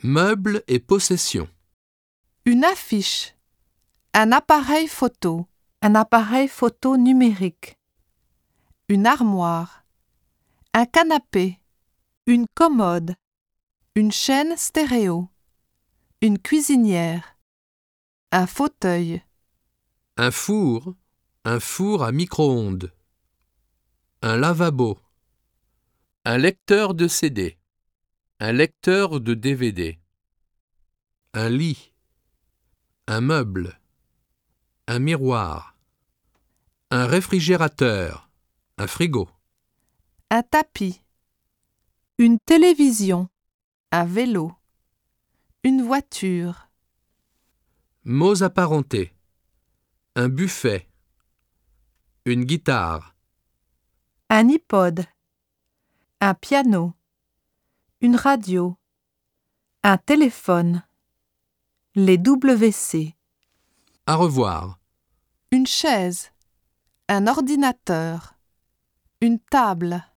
Meubles et possessions. Une affiche. Un appareil photo. Un appareil photo numérique. Une armoire. Un canapé. Une commode. Une chaîne stéréo. Une cuisinière. Un fauteuil. Un four à micro-ondes. Un lavabo. Un lecteur de CD. Un lecteur de DVD. Un lit. Un meuble. Un miroir. Un réfrigérateur. Un frigo. Un tapis. Une télévision. Un vélo. Une voiture. Mots apparentés. Un buffet. Une guitare. Un iPod. Un piano. Une radio. Un téléphone. Les WC. Au revoir. Une chaise. Un ordinateur. Une table.